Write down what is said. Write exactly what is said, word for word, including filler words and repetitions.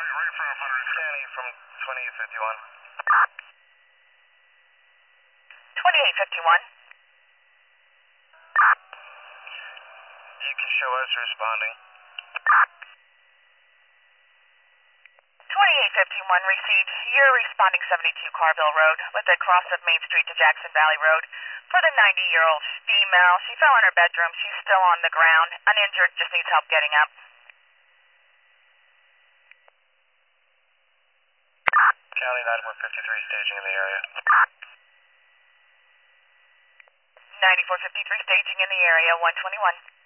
ready for F one hundred. Scanning from twenty-eight fifty-one. twenty-eight fifty-one. You can show us responding. twenty-eight fifty-one received. You're responding seventy-two Carville Road with a cross of Main Street to Jackson Valley Road. For the ninety-year-old female, she fell in her bedroom. She's still on the ground. Uninjured, just needs help getting up. County ninety-four fifty-three staging in the area. ninety-four fifty-three staging in the area, one twenty-one.